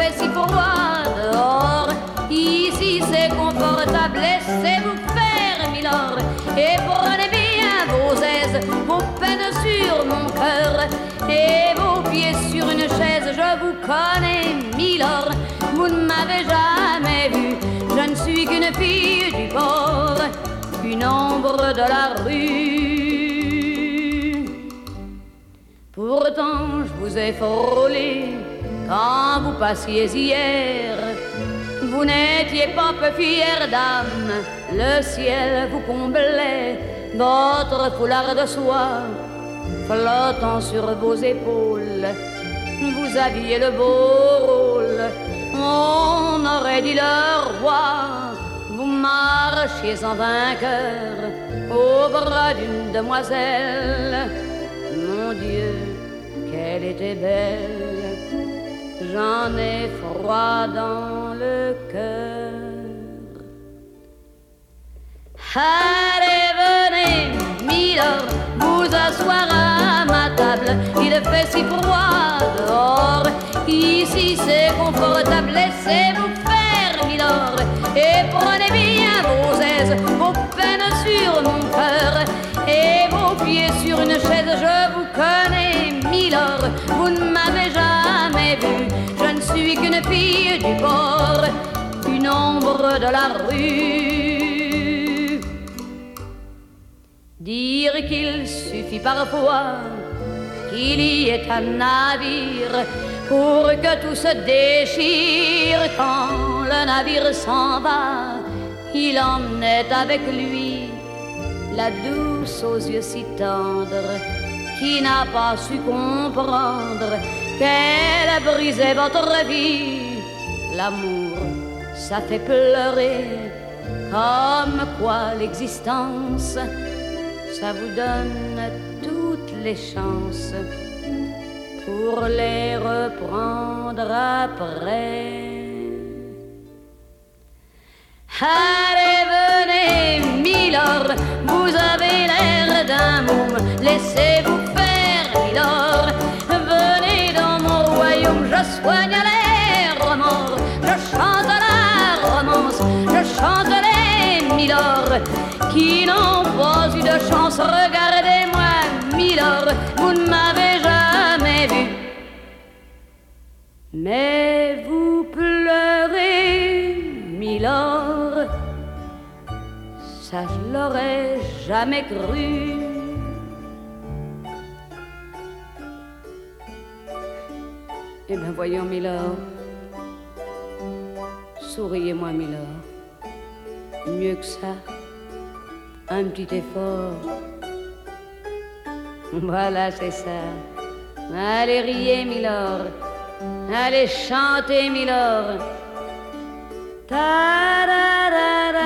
fait si froid dehors. Ici c'est confortable, laissez-vous faire, milord, et prenez bien vos aises, vos peines sur mon cœur, et vos pieds sur une chaise. Je vous connais, milord, vous ne m'avez jamais vu. Je ne suis qu'une fille du port, une ombre de la rue. Pourtant je vous ai frôlé quand vous passiez hier. Vous n'étiez pas peu fière d'âme, le ciel vous comblait, votre foulard de soie flottant sur vos épaules. Vous aviez le beau rôle, on aurait dit le roi. Vous marchiez en vainqueur au bras d'une demoiselle. Mon Dieu, qu'elle était belle, j'en ai froid dans le cœur. Allez, venez, milord, vous asseoir à ma table. Il fait si froid dehors, ici c'est confortable. Laissez-vous faire, milord, et prenez bien vos aises, vos peines sur mon cœur, et vos pieds sur une chaise. Je vous connais, milord, vous ne m'avez jamais vu. Je ne suis qu'une fille du port, une ombre de la rue. Dire qu'il suffit parfois qu'il y ait un navire pour que tout se déchire. Quand le navire s'en va, il emmenait avec lui la douce aux yeux si tendres, qui n'a pas su comprendre qu'elle a brisé votre vie. L'amour, ça fait pleurer, comme quoi l'existence, ça vous donne toutes les chances pour les reprendre après. Allez, venez, milord, vous avez l'air d'un môme, laissez-vous faire, milord. Venez dans mon royaume, je soigne les remords, je chante la romance, je chante les milords qui n'ont pas eu de chance. Regardez-moi, milord, vous ne m'avez jamais vu, mais vous pleurez, milord, ça je l'aurais jamais cru. Eh bien voyons, milord, souriez-moi, milord, mieux que ça, un petit effort. Voilà, c'est ça. Allez, riez, milord, allez, chantez, milord. Ta da da da